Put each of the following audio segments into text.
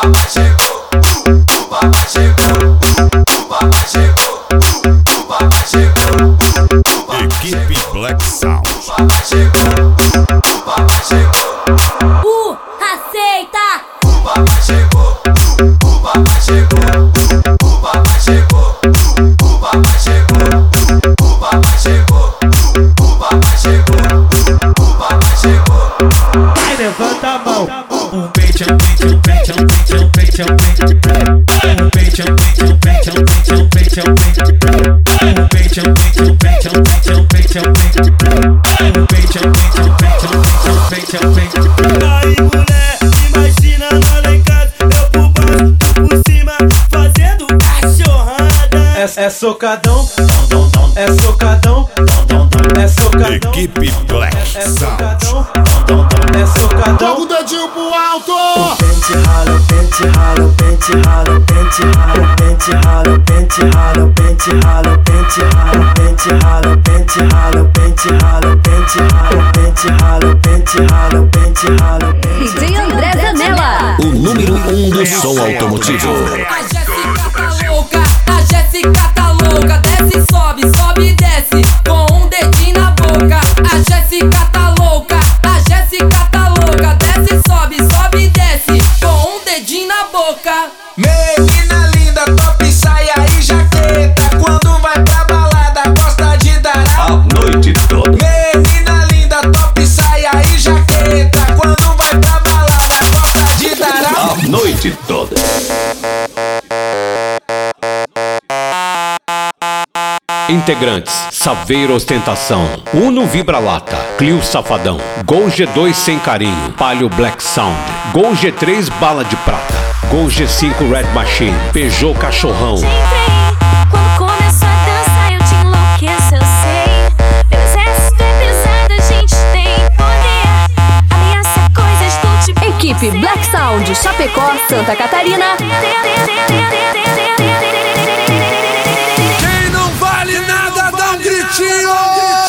papai chegou, o papai chegou, o papai chegou, o papai chegou. Equipe Black Sound. O papai chegou, o papai chegou. Aceita! O papai chegou, o papai chegou, o papai chegou, o papai chegou, o papai chegou, o papai chegou, o papai chegou. Vai, levanta a mão. Aí mulher, imagina nós lá em casa, eu por baixo, por cima, fazendo cachorrada. É socadão, é socadão, é socadão. Equipe Black É Sound. socadão, é socadão. Joga o dedinho pro alto. Pente rala, pente rala, pente rala, pente rala, pente rala, pente rala, pente rala, pente rala, pente rala, pente rala, pente rala, pente rala, pente rala, pente rala, pente rala. DJ André Zanella. O número 1 do som automotivo. A Jéssica tá louca, a Jéssica tá louca. Desce, sobe, sobe e desce, com um dedinho na boca. A Jéssica tá louca, a Jéssica tá louca. Desce, sobe, sobe e desce, com um dedinho na boca. Menina linda, top saia e jaqueta. Quando vai pra balada, gosta de dar A noite toda. Menina linda, top saia e jaqueta. Quando vai pra balada, gosta de dar A noite toda. Integrantes: Saveiro Ostentação, Uno Vibra-Lata, Clio Safadão, Gol G2 Sem Carinho, Palio Black Sound, Gol G3 Bala de Prata, Gol G5 Red Machine, Peugeot Cachorrão. Quando começou a dançar eu te enlouqueço, eu sei. Meu exército é pesado, a gente tem poder. Ameaça coisas do tipo. Equipe Black Sound, Chapecó, Santa Catarina. Quem não vale nada, dá um gritinho.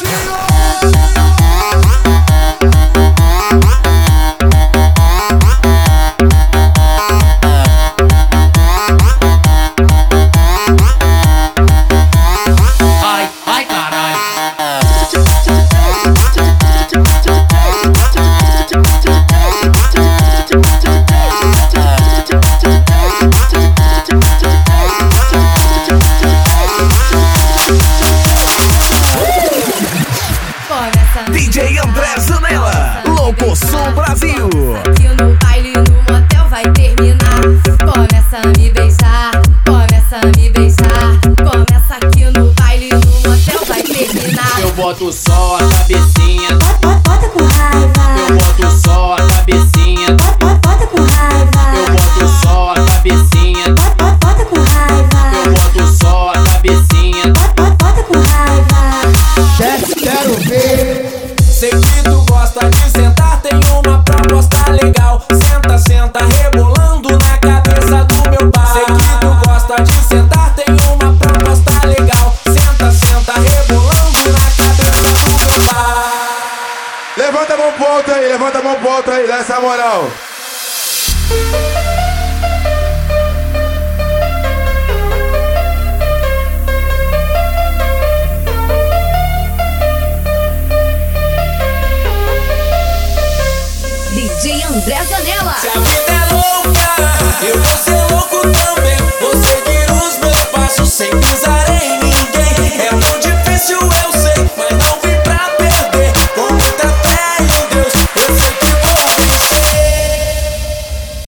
Ai, ai caralho. DJ André Zanella, Louco Som Brasil. Que no baile no motel vai terminar. Começa a me beijar, começa a me beijar. Começa aqui no baile no motel vai terminar. Eu boto só a cabecinha, Bota com raiva, eu boto só a cabecinha, bota com raiva, eu boto só a cabecinha, bota com raiva, eu boto só a cabecinha. bota com raiva. Quero ver. Sei que tu gosta de sentar, tem uma proposta legal. Senta, senta, rebolando na cabeça do meu bar. Sei que tu gosta de sentar, tem uma proposta legal. Senta, senta, rebolando na cabeça do meu bar. Levanta a mão pro alto aí, levanta a mão pro alto aí, dá essa moral. DJ André Zanella. Se a